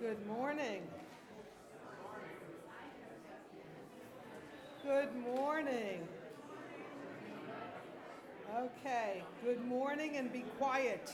Good morning. Good morning. Okay, good morning and be quiet.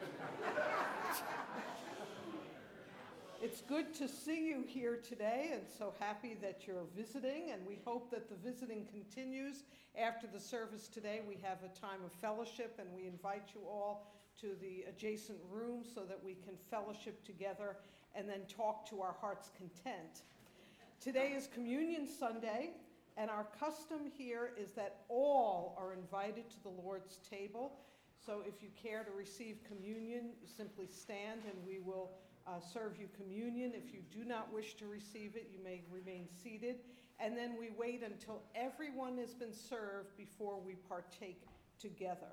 It's good to see you here today and so happy that you're visiting, and we hope that the visiting continues after the service today. We have a time of fellowship and we invite you all to the adjacent room so that we can fellowship together and then talk to our heart's content. Today is Communion Sunday, and our custom here is that all are invited to the Lord's table. So if you care to receive communion, you simply stand and we will serve you communion. If you do not wish to receive it, you may remain seated. And then we wait until everyone has been served before we partake together.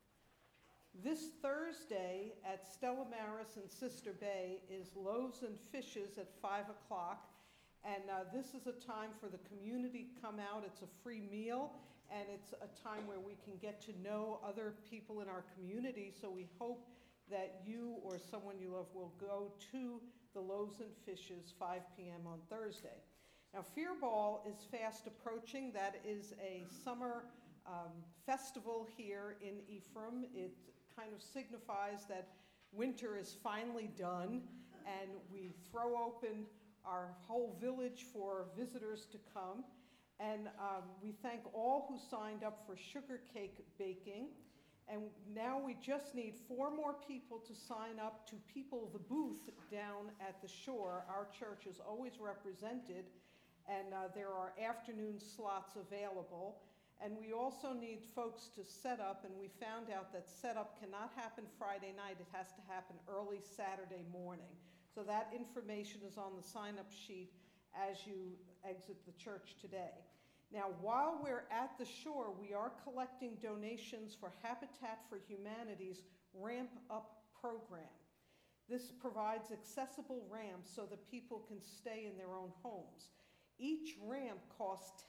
This Thursday at Stella Maris and Sister Bay is Loaves and Fishes at 5 o'clock. And this is a time for the community to come out. It's a free meal, and it's a time where we can get to know other people in our community. So we hope that you or someone you love will go to the Loaves and Fishes 5 p.m. on Thursday. Now, Fear Ball is fast approaching. That is a summer festival here in Ephraim. It kind of signifies that winter is finally done, and we throw open our whole village for visitors to come. And we thank all who signed up for sugar cake baking. And now we just need 4 more people to sign up to people the booth down at the shore. Our church is always represented, and there are afternoon slots available. And we also need folks to set up, and we found out that setup cannot happen Friday night. It has to happen early Saturday morning. So that information is on the sign-up sheet as you exit the church today. Now, while we're at the shore, we are collecting donations for Habitat for Humanity's Ramp Up program. This provides accessible ramps so that people can stay in their own homes. Each ramp costs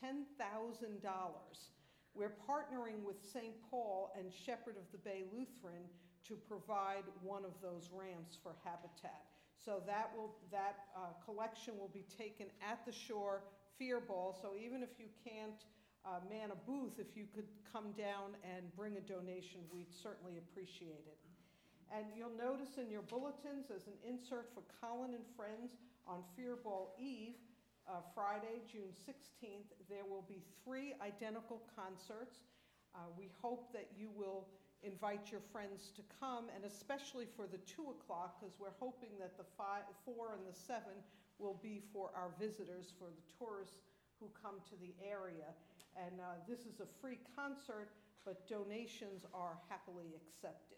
$10,000. We're partnering with St. Paul and Shepherd of the Bay Lutheran to provide one of those ramps for Habitat. So that collection will be taken at the shore, Fear Ball. So even if you can't man a booth, if you could come down and bring a donation, we'd certainly appreciate it. And you'll notice in your bulletins as an insert for Colin and Friends on Fear Ball Eve, Friday, June 16th, there will be 3 identical concerts. We hope that you will invite your friends to come, and especially for the 2 o'clock, because we're hoping that the 4 and the 7 will be for our visitors, for the tourists who come to the area. And this is a free concert, but donations are happily accepted.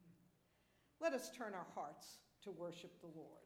Let us turn our hearts to worship the Lord.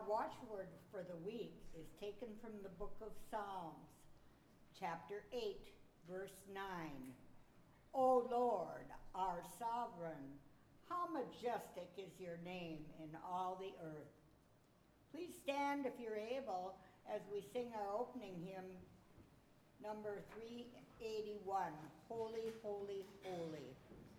watchword for the week is taken from the book of Psalms, chapter 8, verse 9. O Lord, our sovereign, how majestic is your name in all the earth. Please stand if you're able as we sing our opening hymn, number 381, Holy, Holy, Holy.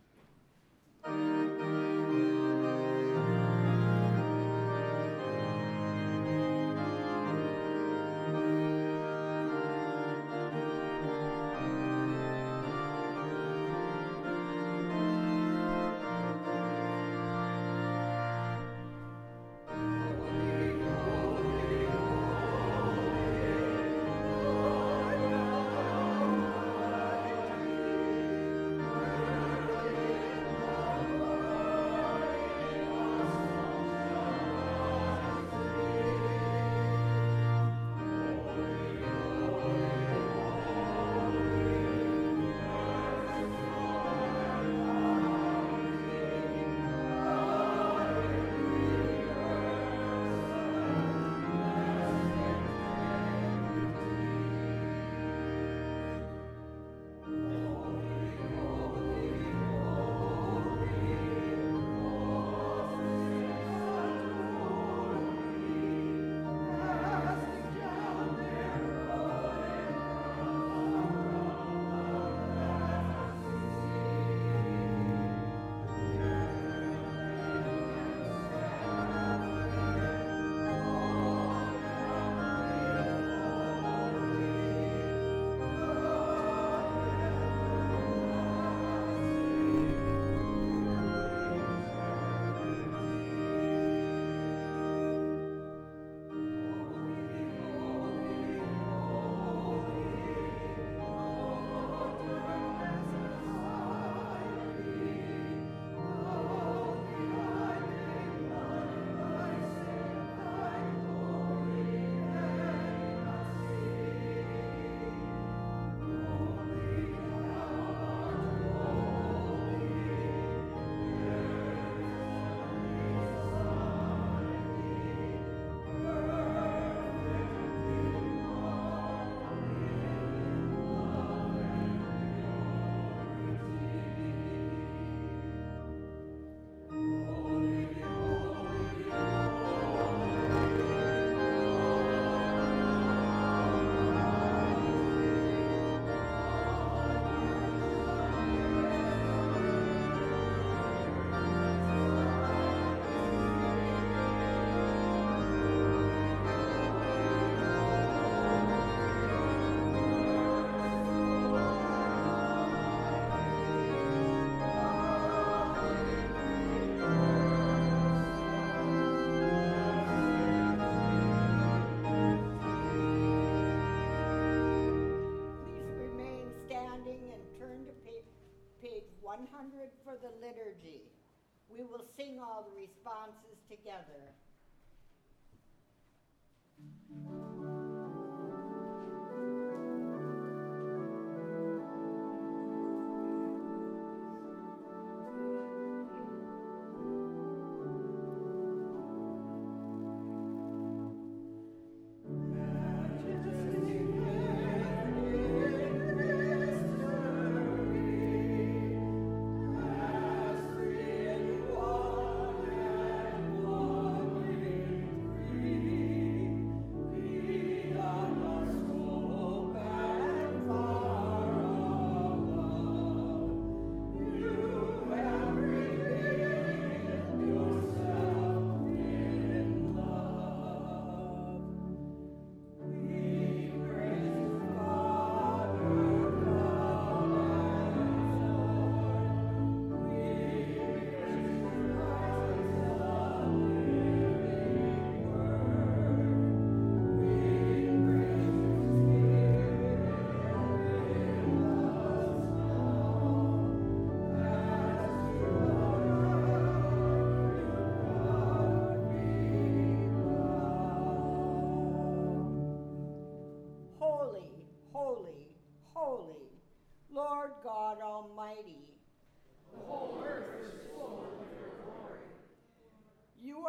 Page 100 for the liturgy. We will sing all the responses together. Lord God Almighty. The whole earth is full of your glory. You are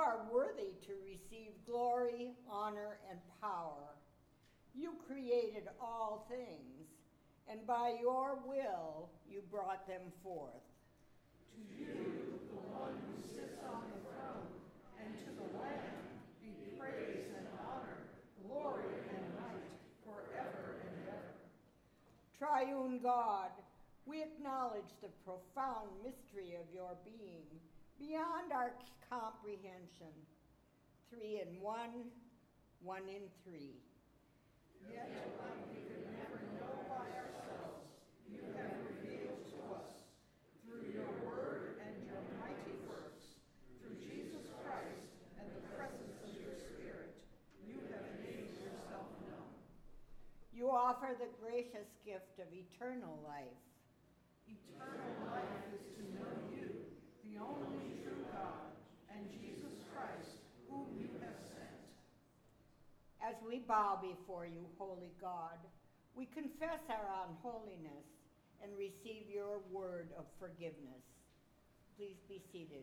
are worthy to receive glory, honor, and power. You created all things, and by your will you brought them forth. To you, the one who sits on the throne, and to the Lamb be praise and honor, glory and might, forever and ever. Triune God, we acknowledge the profound mystery of your being, beyond our comprehension. 3 in 1, 1 in 3. Yet what we could never know by ourselves, you have revealed to us through your word and your mighty works, through Jesus Christ and the presence of your Spirit. You have made yourself known. You offer the gracious gift of eternal life. Eternal life is to know you, the only true God, and Jesus Christ, whom you have sent. As we bow before you, holy God, we confess our unholiness and receive your word of forgiveness. Please be seated.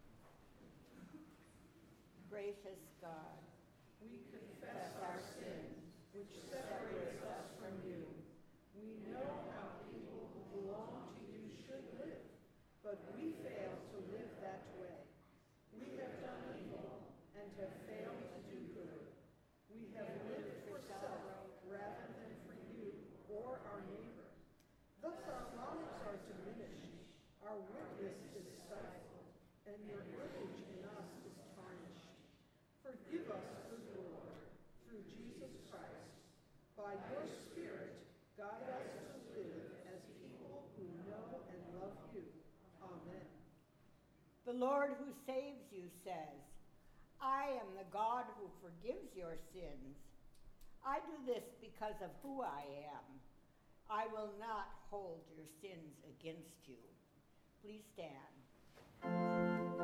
Gracious God, We confess our sins, which separates us from you. We know how people who belong to you should live, but we fail to live that way. We have done evil and have failed to do good. We have lived for self rather than for you or our neighbor. Thus our lives are diminished, our witness is stifled, and your image in us is tarnished. Forgive us, good Lord, through Jesus Christ. By your Spirit, guide us to live as people who know and love you. Amen. the Lord who saves you says, I am the God who forgives your sins. I do this because of who I am. I will not hold your sins against you. Please stand.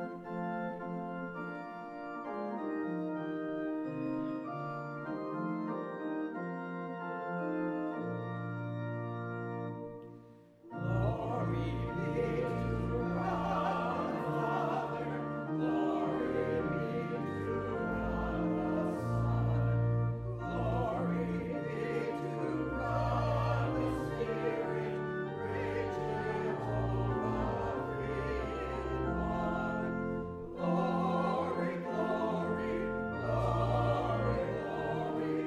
Glory be to God the Father, glory be to God the Son, glory be to God the Spirit, rich Jehovah, three in one. Glory, glory, glory, glory,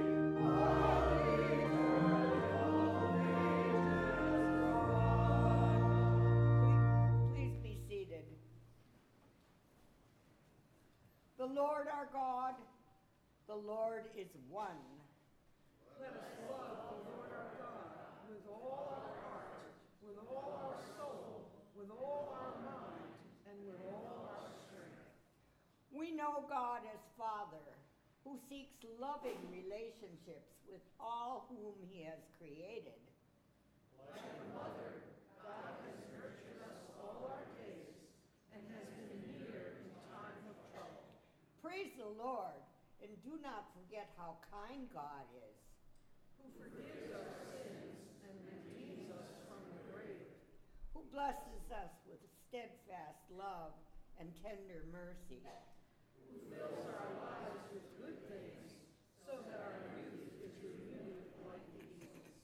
Please be seated. The Lord our God, the Lord is one. Let us love the Lord our God with all our heart, with all our soul, with all our mind, and with all our strength. We know God as Father, who seeks loving relationships with all whom he has created. Like a mother, God has nurtured us all our days and has been near in time of trouble. Praise the Lord, and do not forget how kind God is, Who forgives our sins and redeems us from the grave. who blesses us with steadfast love and tender mercy, Who fills our lives with good things so that our youth is renewed like the eagles.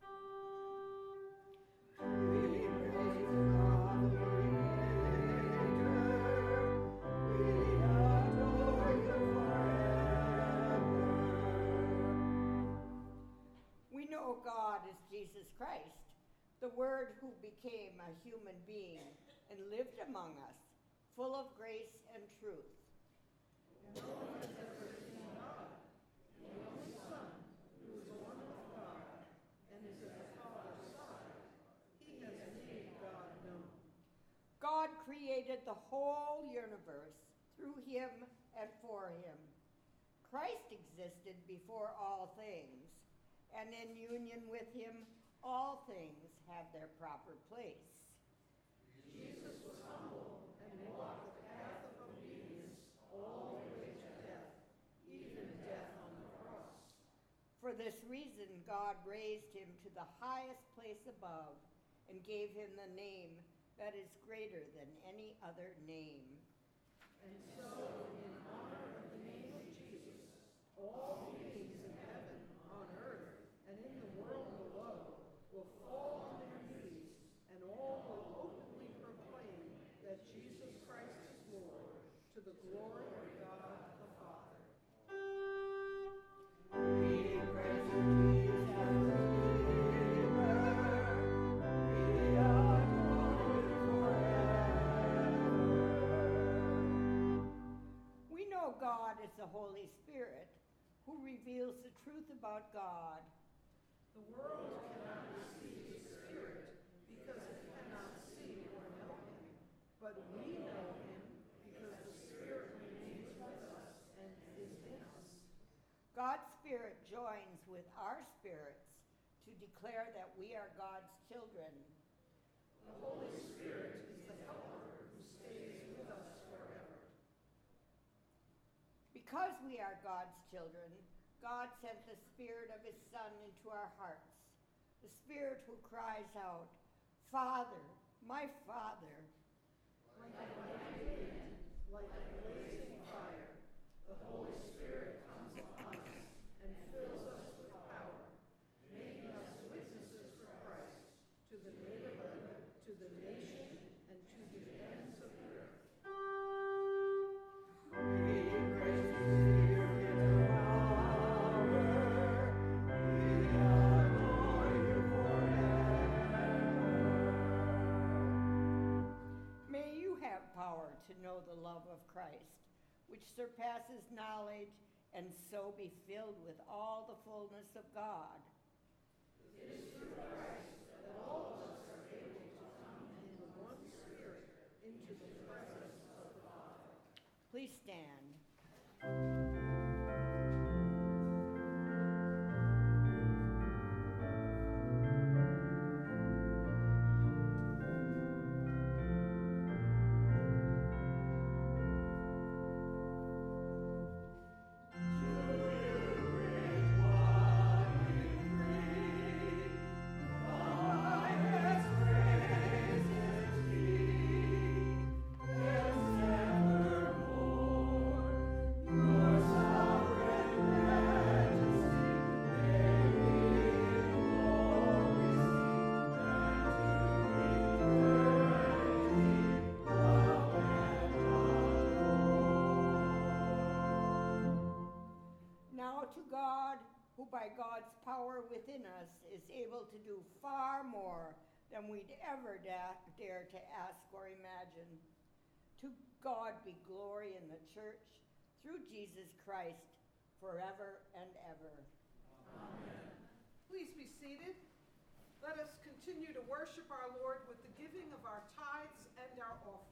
We praise God the Creator. We adore you forever. We know God as Jesus Christ, the Word who became a human being and lived among us, full of grace and truth. No one has ever seen God, the only Son, who is one with God and is at the Father's side. He has made God known. God created the whole universe through him and for him. Christ existed before all things, and in union with him, all things have their proper place. Jesus was humble and walked the path of obedience all the way to death, even death on the cross. For this reason, God raised him to the highest place above and gave him the name that is greater than any other name. And so, in honor of the name of Jesus, all beings in heaven, on earth, and in the world below will fall on their knees, and all will openly proclaim that Jesus Christ is Lord, to the glory of God the Father. We praise you, Jesus, Redeemer. We adore you forever. We know God is the Holy Spirit, who reveals the truth about God. The world cannot receive the Spirit because it cannot see or know him. But we know him because the Spirit remains with us and is in us. God's Spirit joins with our spirits to declare that we are God's children. The Holy Spirit is the helper who stays with us forever. Because we are God's children, God sent the Spirit of His Son into our hearts, the Spirit who cries out, Father, my Father. Like a mighty wind, like a blazing fire, the Holy Spirit comes upon us and fills us with power, making us witnesses for Christ to the neighborhood, to the nation, and to the ends of the earth. We praise you, Spirit of power. We adore you forever. May you have power to know the love of Christ, which surpasses knowledge, and so be filled with all the fullness of God. It is through Christ that all of us are able to come in the one Spirit into the presence of the Father. Please stand. Now to God, who by God's power within us is able to do far more than we'd ever dare to ask or imagine. To God be glory in the church through Jesus Christ forever and ever. Amen. Please be seated. Let us continue to worship our Lord with the giving of our tithes and our offerings.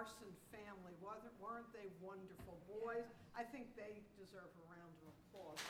Larson family. Weren't they wonderful boys? I think they deserve a round of applause.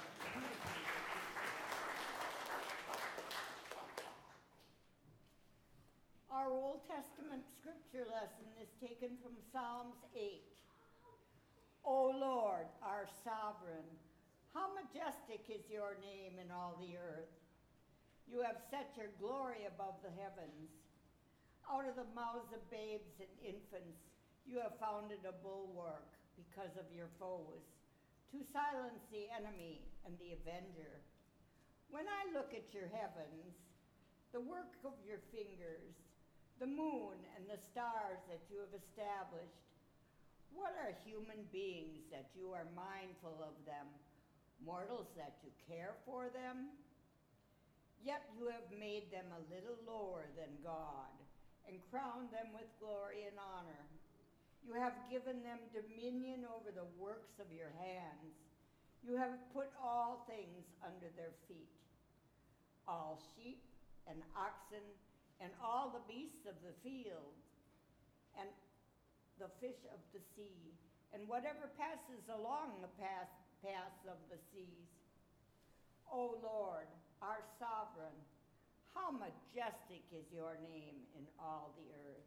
Our Old Testament scripture lesson is taken from Psalms 8. O Lord, our sovereign, how majestic is your name in all the earth. You have set your glory above the heavens. Out of the mouths of babes and infants, you have founded a bulwark because of your foes, to silence the enemy and the avenger. When I look at your heavens, the work of your fingers, the moon and the stars that you have established, what are human beings that you are mindful of them, mortals that you care for them? Yet you have made them a little lower than God, and crowned them with glory and honor. You have given them dominion over the works of your hands. You have put all things under their feet, all sheep and oxen, and all the beasts of the field, and the fish of the sea, and whatever passes along the paths of the seas. O Lord, our sovereign, how majestic is your name in all the earth.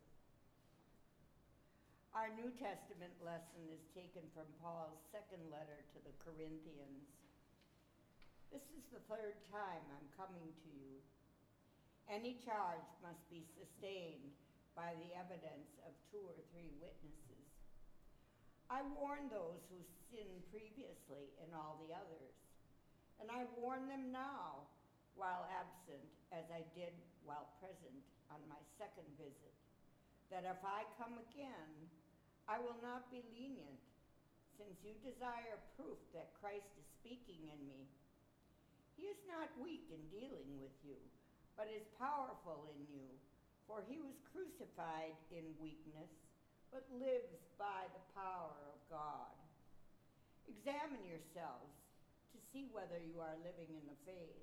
Our New Testament lesson is taken from Paul's second letter to the Corinthians. This is the third time I'm coming to you. Any charge must be sustained by the evidence of 2 or 3 witnesses. I warned those who sinned previously and all the others, and I warn them now while absent, as I did while present on my second visit, that if I come again, I will not be lenient, since you desire proof that Christ is speaking in me. He is not weak in dealing with you, but is powerful in you, for he was crucified in weakness, but lives by the power of God. Examine yourselves to see whether you are living in the faith.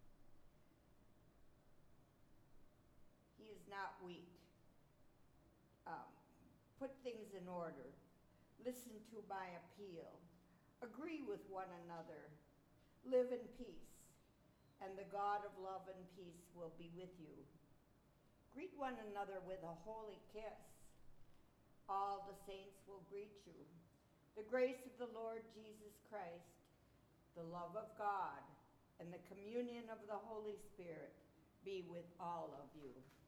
He is not weak. Put things in order. Listen to my appeal. Agree with one another. Live in peace, and the God of love and peace will be with you. Greet one another with a holy kiss. All the saints will greet you. The grace of the Lord Jesus Christ, the love of God, and the communion of the Holy Spirit be with all of you.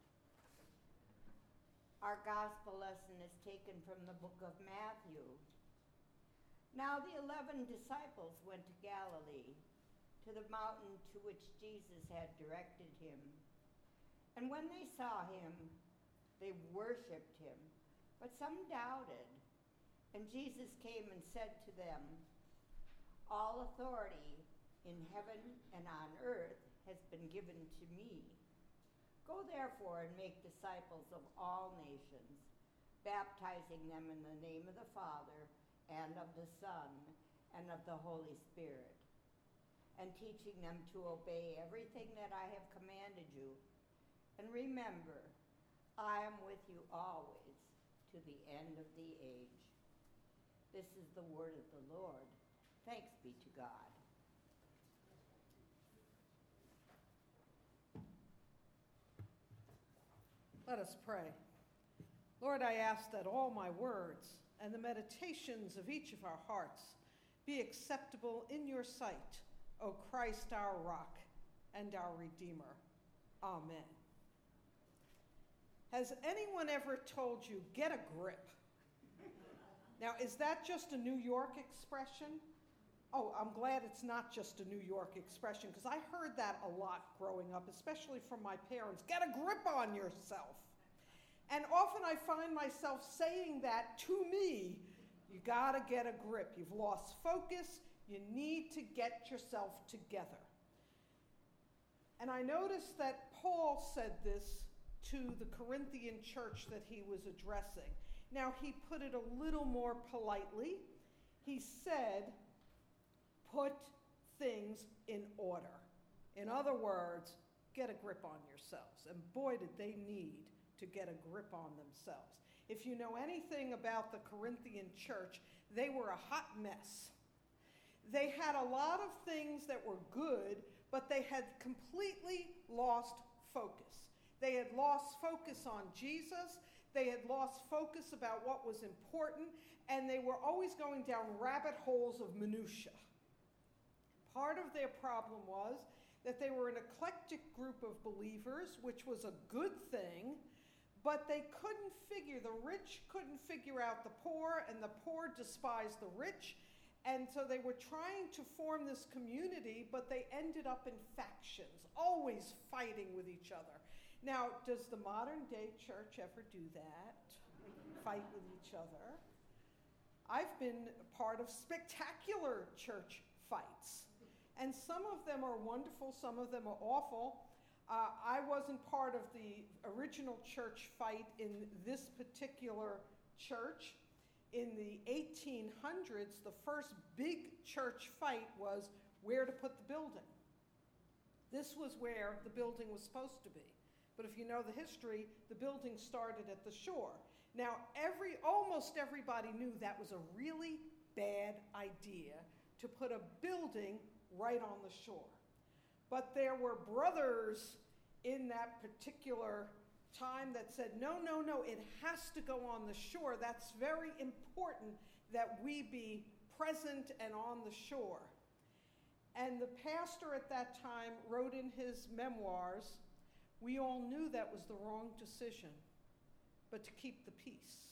Our gospel lesson is taken from the book of Matthew. Now the 11 disciples went to Galilee, to the mountain to which Jesus had directed him. And when they saw him, they worshipped him, but some doubted. And Jesus came and said to them, all authority in heaven and on earth has been given to me. Go therefore and make disciples of all nations, baptizing them in the name of the Father and of the Son and of the Holy Spirit, and teaching them to obey everything that I have commanded you. And remember, I am with you always to the end of the age. This is the word of the Lord. Thanks be to God. Let us pray. Lord, I ask that all my words and the meditations of each of our hearts be acceptable in your sight, O Christ, our rock and our Redeemer. Amen. Has anyone ever told you, get a grip? Now, is that just a New York expression? Oh, I'm glad it's not just a New York expression, because I heard that a lot growing up, especially from my parents. Get a grip on yourself. And often I find myself saying that to me. You gotta get a grip. You've lost focus. You need to get yourself together. And I noticed that Paul said this to the Corinthian church that he was addressing. Now, he put it a little more politely. He said, put things in order. In other words, get a grip on yourselves. And boy, did they need to get a grip on themselves. If you know anything about the Corinthian church, they were a hot mess. They had a lot of things that were good, but they had completely lost focus. They had lost focus on Jesus. They had lost focus about what was important, and they were always going down rabbit holes of minutia. Part of their problem was that they were an eclectic group of believers, which was a good thing, but they couldn't figure, the rich couldn't figure out the poor, and the poor despised the rich, and so they were trying to form this community, but they ended up in factions, always fighting with each other. Now, does the modern day church ever do that? Fight with each other? I've been part of spectacular church fights, and some of them are wonderful, some of them are awful. I wasn't part of the original church fight in this particular church. In the 1800s, the first big church fight was where to put the building. This was where the building was supposed to be. But if you know the history, the building started at the shore. Now, almost everybody knew that was a really bad idea to put a building right on the shore. But there were brothers in that particular time that said, no, it has to go on the shore. That's very important that we be present and on the shore. And the pastor at that time wrote in his memoirs, we all knew that was the wrong decision, but to keep the peace,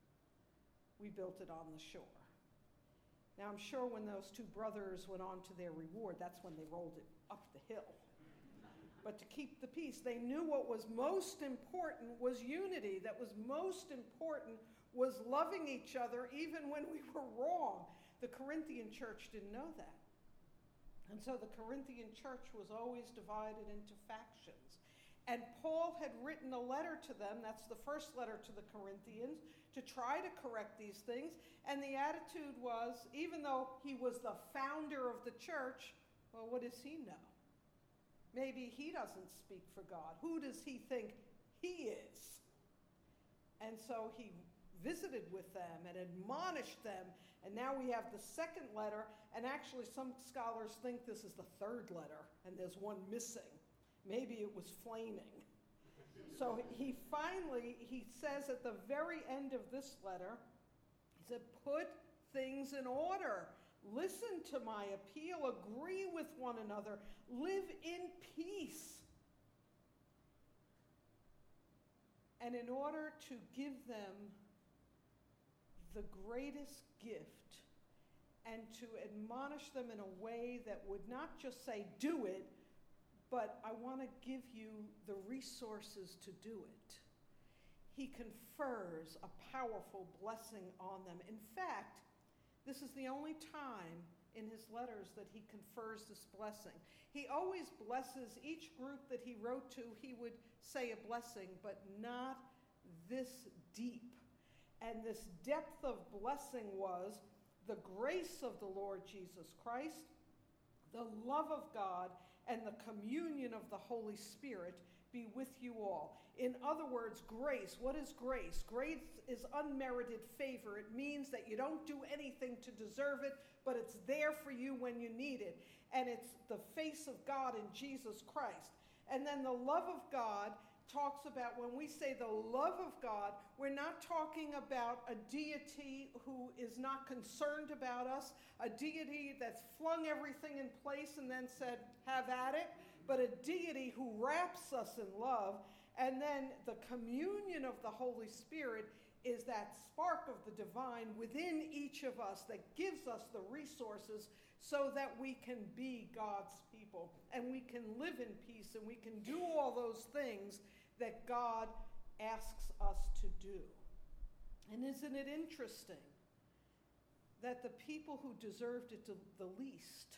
we built it on the shore. Now, I'm sure when those two brothers went on to their reward, that's when they rolled it up the hill. But to keep the peace, they knew what was most important was unity. That was most important was loving each other even when we were wrong. The Corinthian church didn't know that. And so the Corinthian church was always divided into factions. And Paul had written a letter to them, that's the first letter to the Corinthians, to try to correct these things. And the attitude was, even though he was the founder of the church, well, what does he know? Maybe he doesn't speak for God. Who does he think he is? And so he visited with them and admonished them. And now we have the second letter, and actually some scholars think this is the third letter, and there's one missing. Maybe it was flaming. So he says at the very end of this letter, he said, put things in order. Listen to my appeal. Agree with one another. Live in peace. And in order to give them the greatest gift and to admonish them in a way that would not just say, do it, but I want to give you the resources to do it. He confers a powerful blessing on them. In fact, this is the only time in his letters that he confers this blessing. He always blesses each group that he wrote to. He would say a blessing, but not this deep. And this depth of blessing was the grace of the Lord Jesus Christ, the love of God, and the communion of the Holy Spirit be with you all. In other words, grace. What is grace? Grace is unmerited favor. It means that you don't do anything to deserve it, but it's there for you when you need it. And it's the face of God in Jesus Christ. And then the love of God talks about, when we say the love of God, we're not talking about a deity who is not concerned about us, a deity that's flung everything in place and then said, have at it, but a deity who wraps us in love. And then the communion of the Holy Spirit is that spark of the divine within each of us that gives us the resources so that we can be God's people and we can live in peace and we can do all those things that God asks us to do. And isn't it interesting that the people who deserved it the least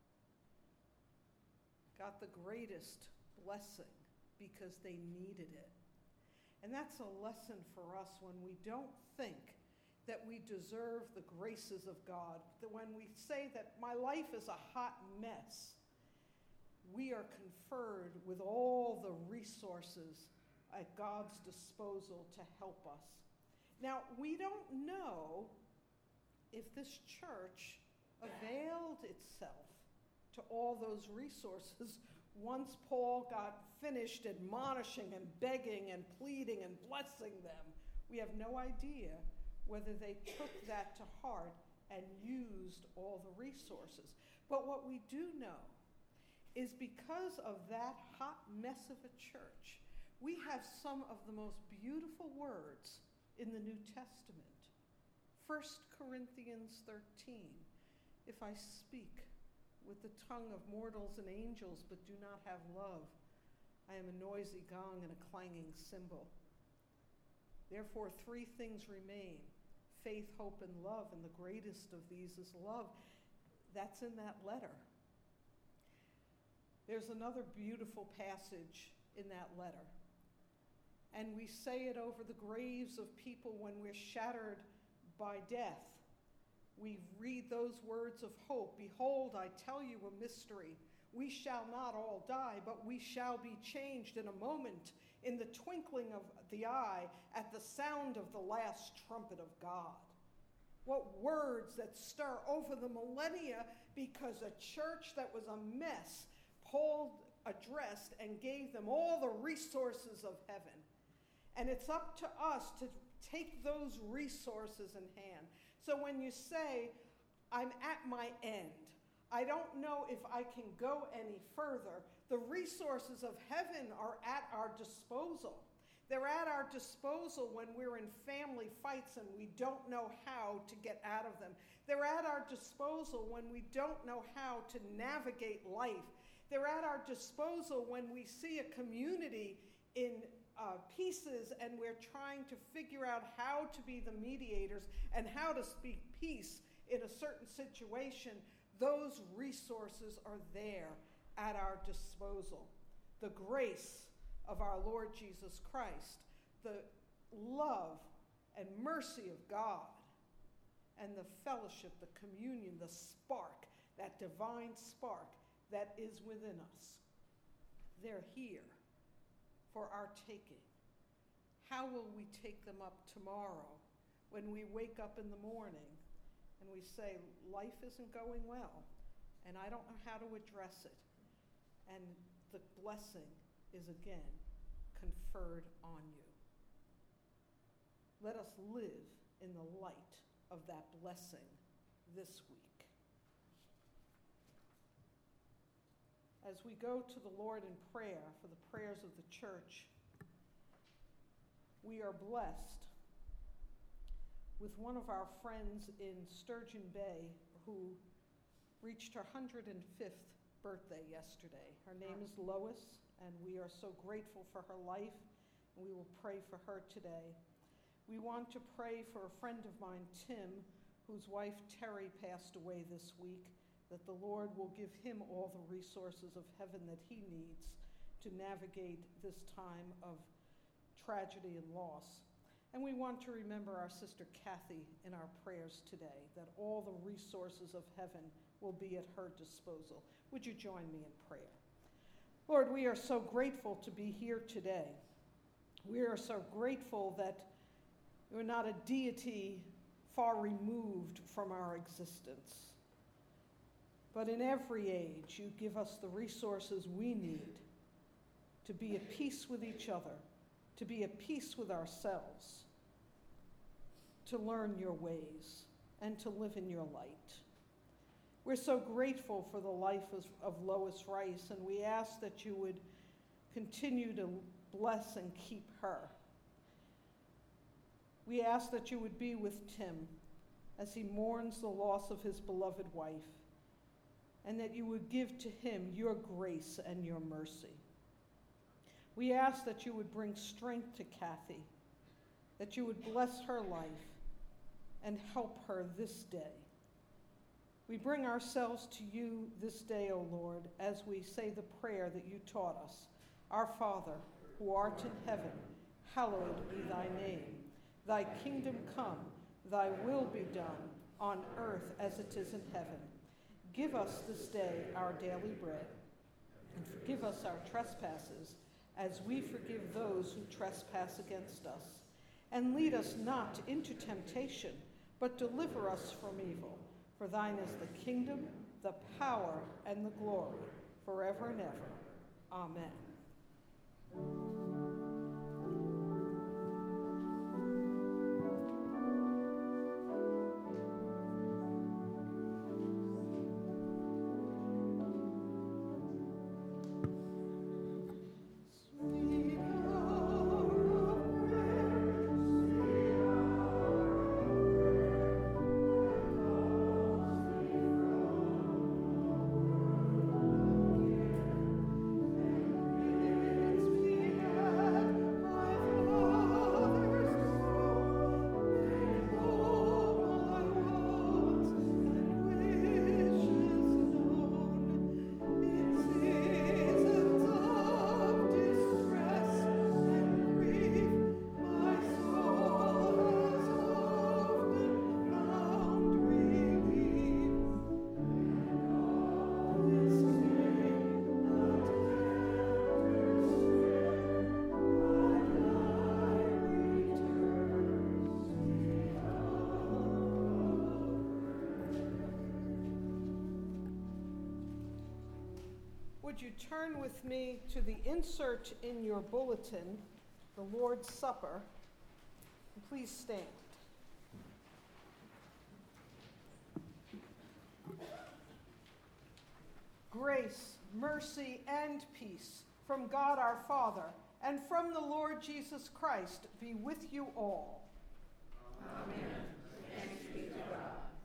got the greatest blessing because they needed it? And that's a lesson for us when we don't think that we deserve the graces of God, that when we say that my life is a hot mess, we are conferred with all the resources at God's disposal to help us. Now, we don't know if this church availed itself to all those resources once Paul got finished admonishing and begging and pleading and blessing them. We have no idea whether they took that to heart and used all the resources. But what we do know is because of that hot mess of a church, we have some of the most beautiful words in the New Testament. 1 Corinthians 13, if I speak with the tongue of mortals and angels but do not have love, I am a noisy gong and a clanging cymbal. Therefore, three things remain: faith, hope, and love, and the greatest of these is love. That's in that letter. There's another beautiful passage in that letter. And we say it over the graves of people when we're shattered by death. We read those words of hope. Behold, I tell you a mystery. We shall not all die, but we shall be changed in a moment, in the twinkling of the eye, at the sound of the last trumpet of God. What words that stir over the millennia, because a church that was a mess, Paul addressed and gave them all the resources of heaven. And it's up to us to take those resources in hand. So when you say, I'm at my end, I don't know if I can go any further, the resources of heaven are at our disposal. They're at our disposal when we're in family fights and we don't know how to get out of them. They're at our disposal when we don't know how to navigate life. They're at our disposal when we see a community in pieces and we're trying to figure out how to be the mediators and how to speak peace in a certain situation. Those resources are there at our disposal. The grace of our Lord Jesus Christ, the love and mercy of God, and the fellowship, the communion, the spark, that divine spark that is within us. They're here for our taking. How will we take them up tomorrow when we wake up in the morning and we say, life isn't going well, and I don't know how to address it, and the blessing is again conferred on you. Let us live in the light of that blessing this week. As we go to the Lord in prayer for the prayers of the church, we are blessed with one of our friends in Sturgeon Bay who reached her 105th birthday yesterday. Her name is Lois, and we are so grateful for her life, and we will pray for her today. We want to pray for a friend of mine, Tim, whose wife Terry passed away this week, that the Lord will give him all the resources of heaven that he needs to navigate this time of tragedy and loss. And we want to remember our sister Kathy in our prayers today, that all the resources of heaven will be at her disposal. Would you join me in prayer? Lord, we are so grateful to be here today. We are so grateful that you're not a deity far removed from our existence. But in every age, you give us the resources we need to be at peace with each other, to be at peace with ourselves, to learn your ways, and to live in your light. We're so grateful for the life of Lois Rice, and we ask that you would continue to bless and keep her. We ask that you would be with Tim as he mourns the loss of his beloved wife, and that you would give to him your grace and your mercy. We ask that you would bring strength to Kathy, that you would bless her life and help her this day. We bring ourselves to you this day, O Lord, as we say the prayer that you taught us. Our Father, who art in heaven, hallowed be thy name. Thy kingdom come, thy will be done, on earth as it is in heaven. Give us this day our daily bread, and forgive us our trespasses, as we forgive those who trespass against us. and lead us not into temptation, but deliver us from evil. For thine is the kingdom, the power, and the glory, forever and ever. Amen. Would you turn with me to the insert in your bulletin, the Lord's Supper, and please stand. Grace, mercy, and peace from God our Father and from the Lord Jesus Christ be with you all. Amen. Thanks be to God.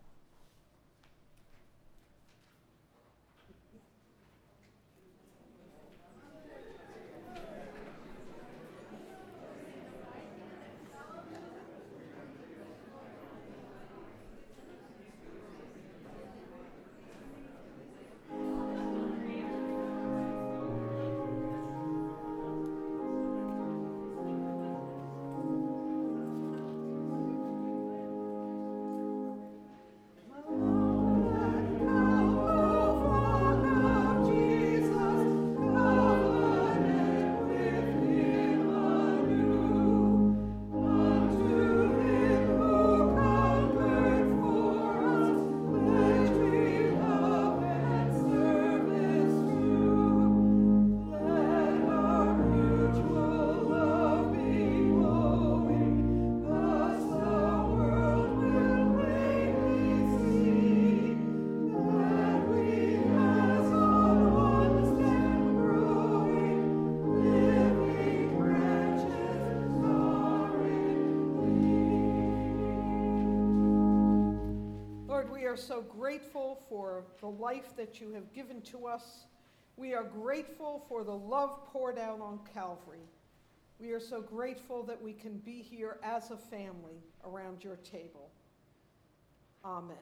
We are so grateful for the life that you have given to us. We are grateful for the love poured out on Calvary. We are so grateful that we can be here as a family around your table. Amen.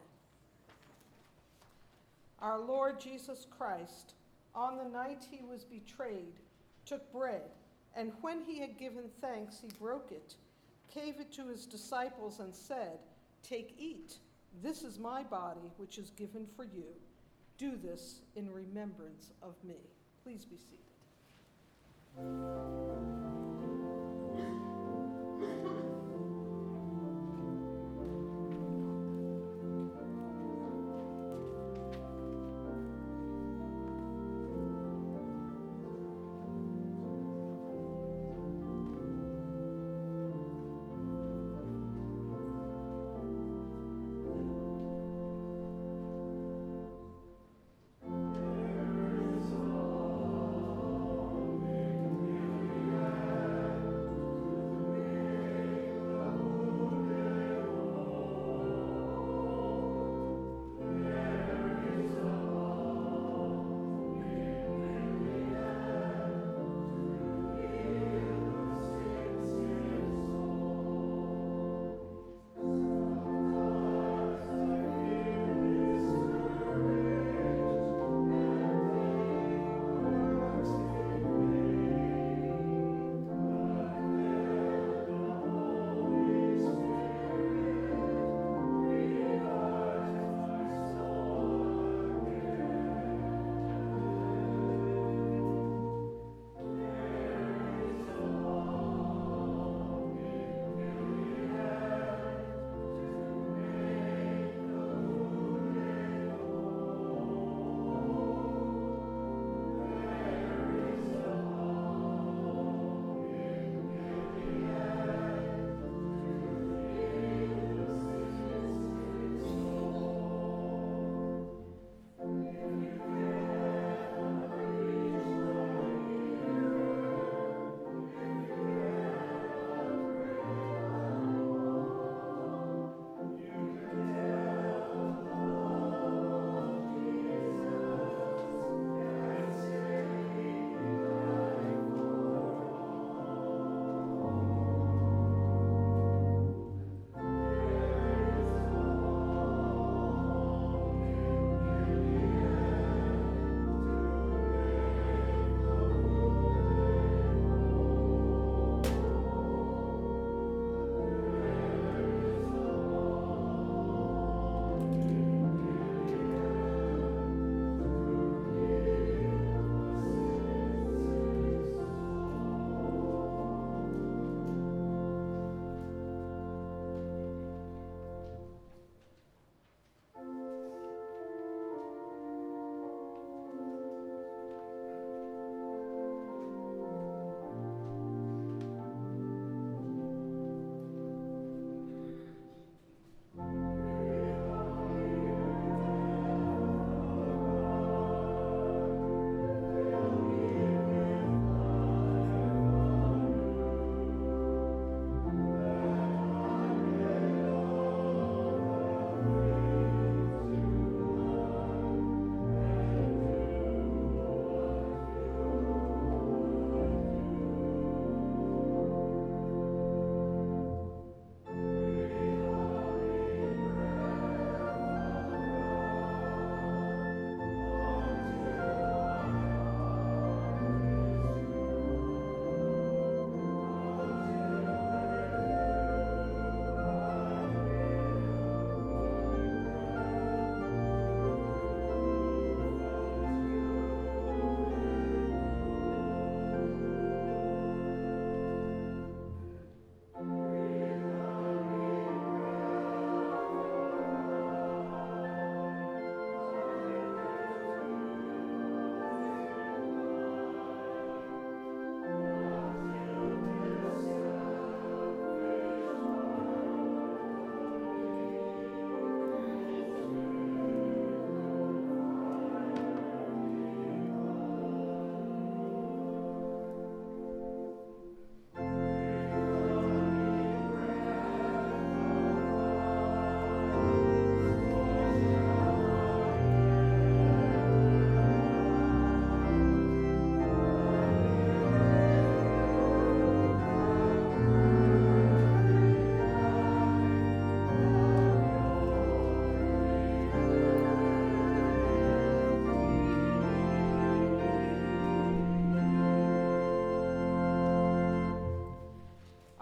Our Lord Jesus Christ, on the night he was betrayed, took bread, and when he had given thanks, he broke it, gave it to his disciples, and said, "Take, eat. This is my body, which is given for you. Do this in remembrance of me." Please be seated.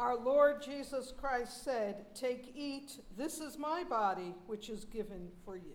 Our Lord Jesus Christ said, "Take, eat, this is my body, which is given for you."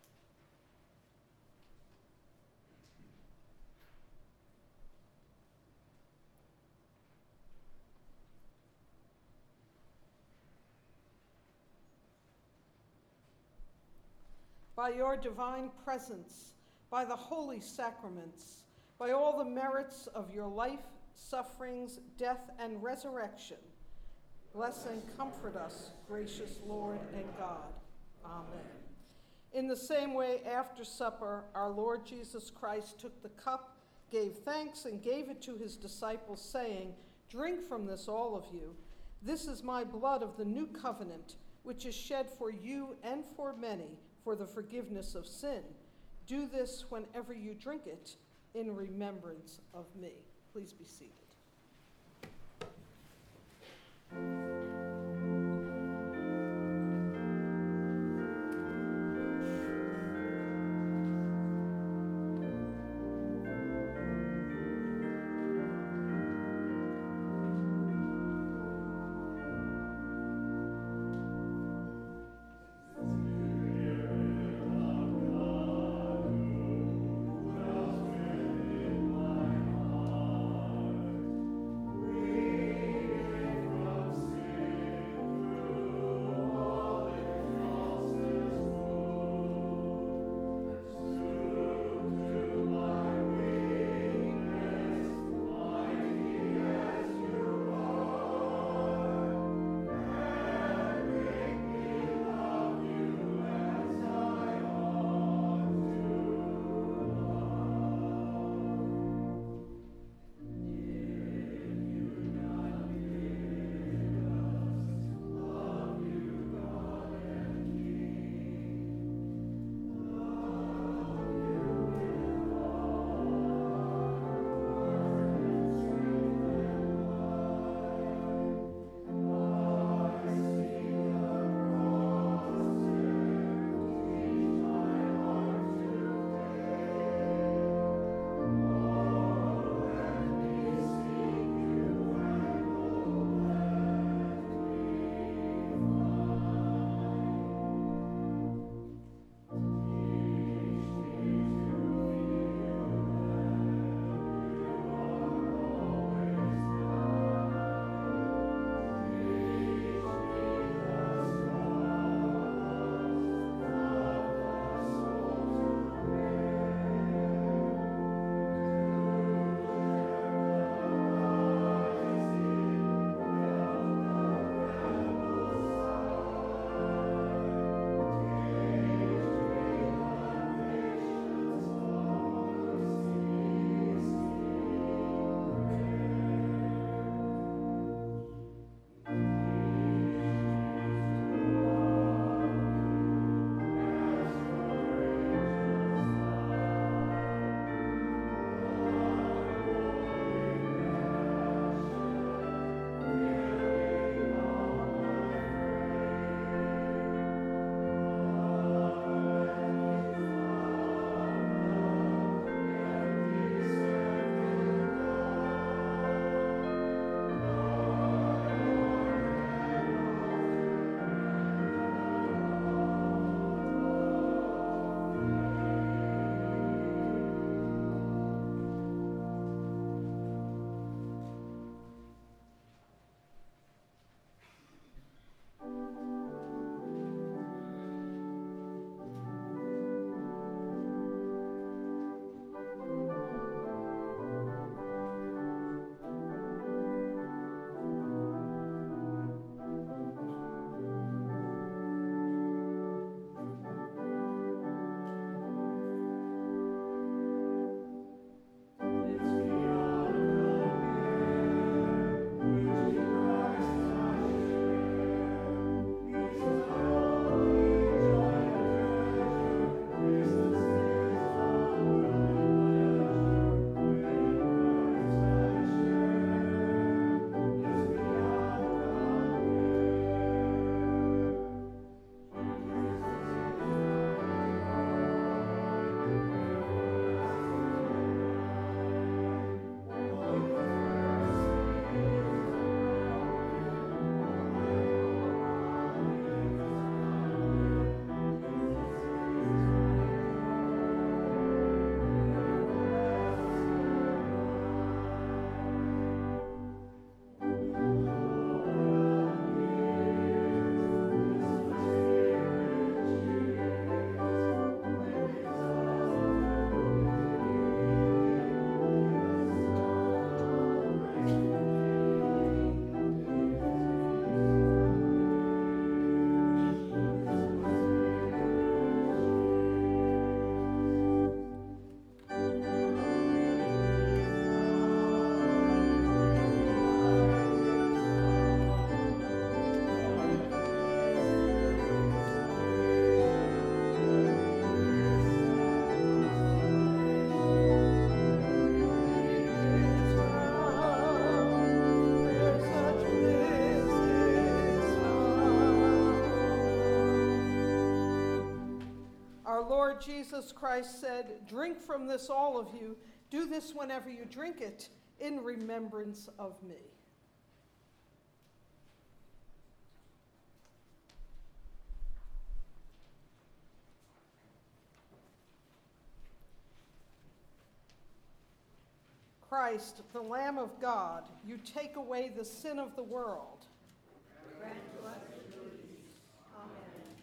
By your divine presence, by the holy sacraments, by all the merits of your life, sufferings, death, and resurrection, bless and comfort us, gracious Lord and God. Amen. In the same way, after supper, our Lord Jesus Christ took the cup, gave thanks, and gave it to his disciples, saying, "Drink from this, all of you. This is my blood of the new covenant, which is shed for you and for many for the forgiveness of sin. Do this whenever you drink it in remembrance of me." Please be seated. Our Lord Jesus Christ said, "Drink from this, all of you. Do this whenever you drink it, in remembrance of me." Christ, the Lamb of God, you take away the sin of the world. Grant to us your peace. Amen.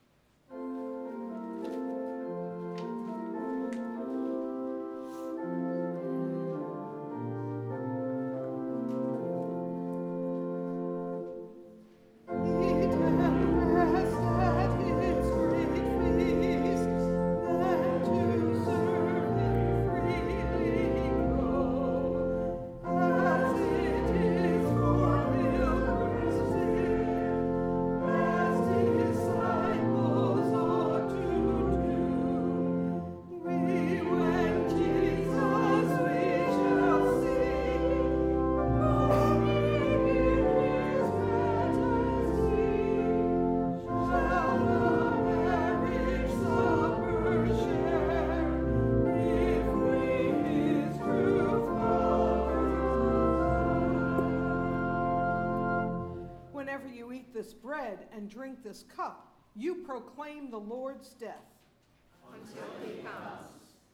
Whenever you eat this bread and drink this cup, you proclaim the Lord's death until he comes.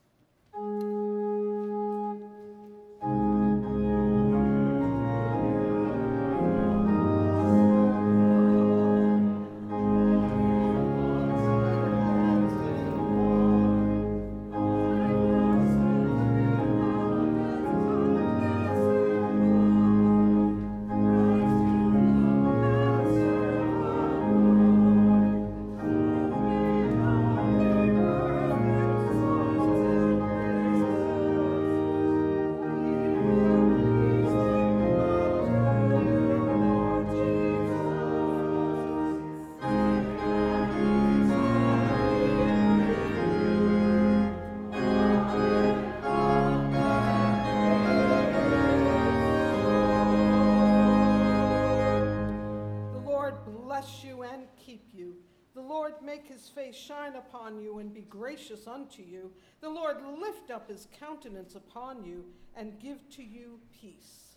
Make his face shine upon you and be gracious unto you. The Lord lift up his countenance upon you and give to you peace.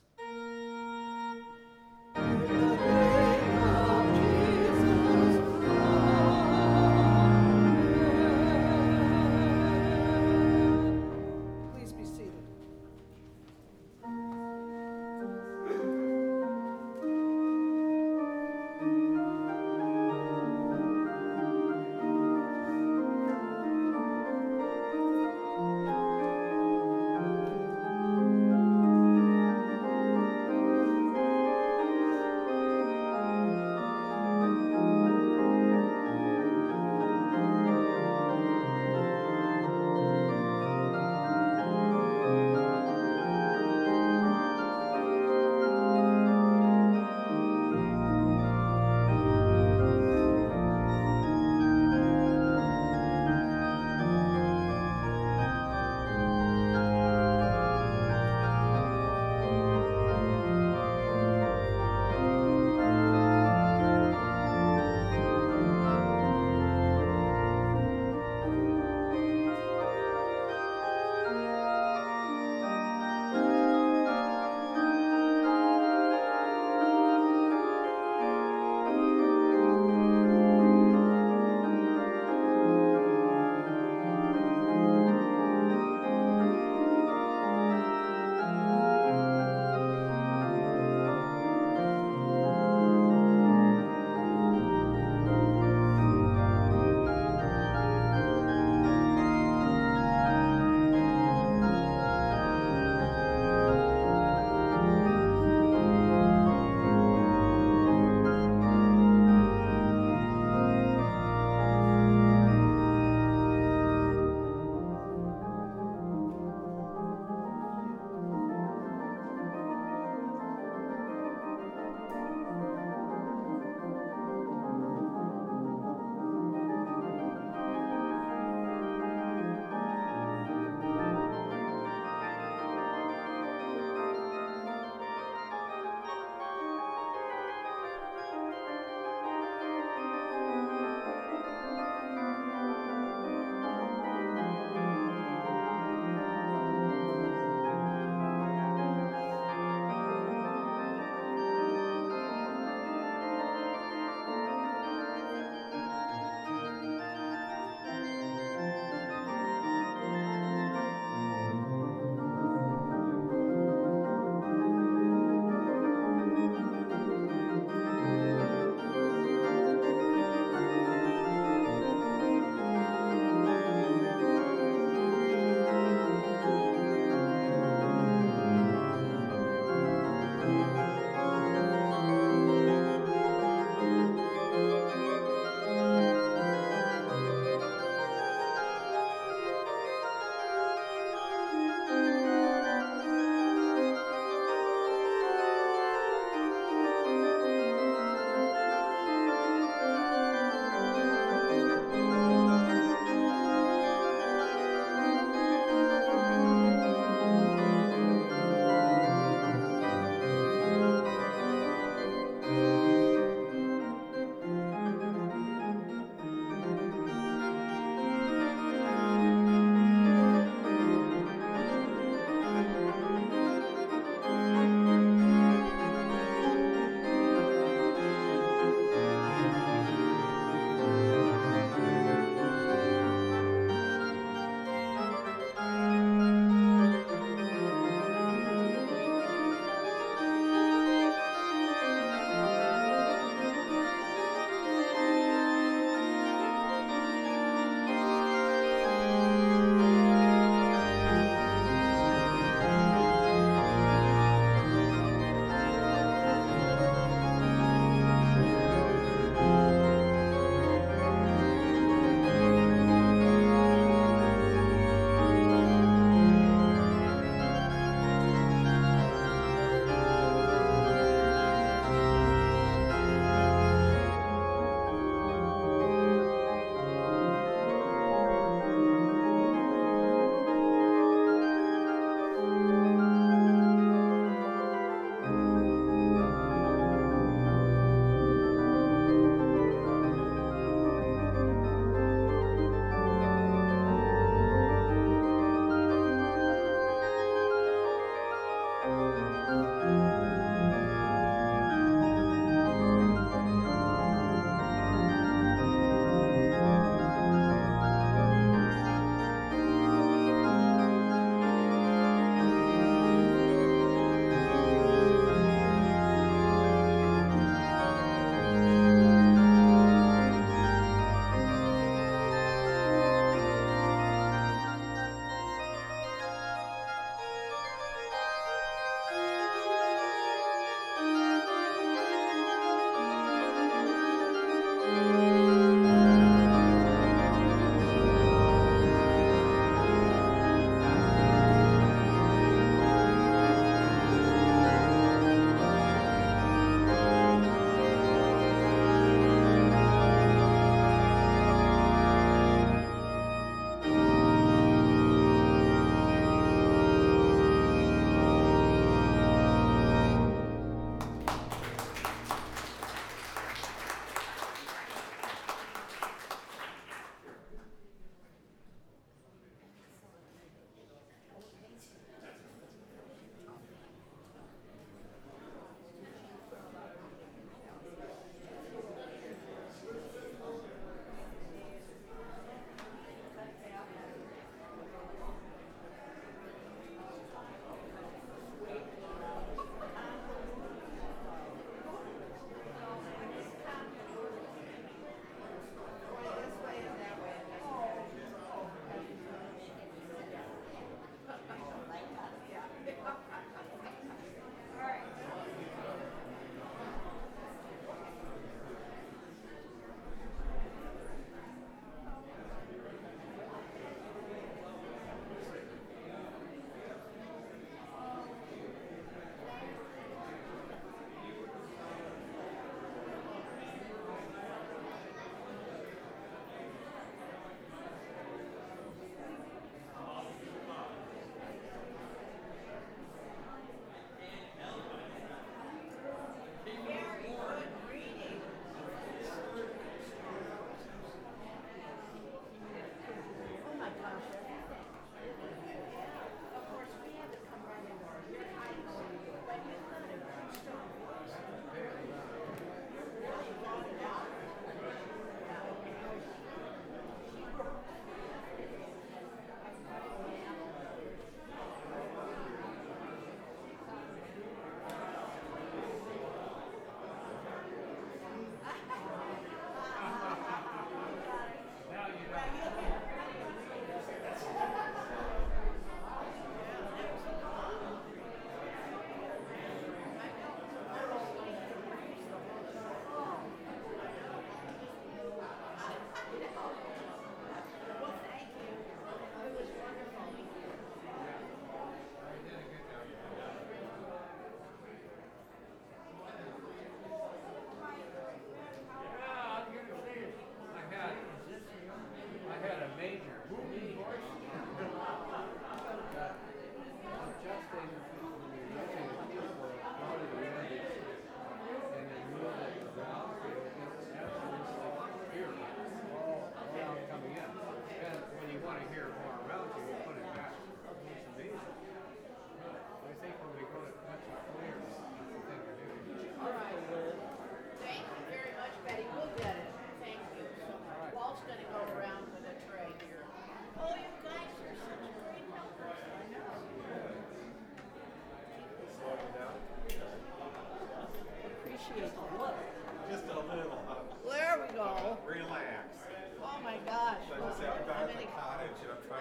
In the name of Jesus, amen. Please be seated.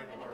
the Lord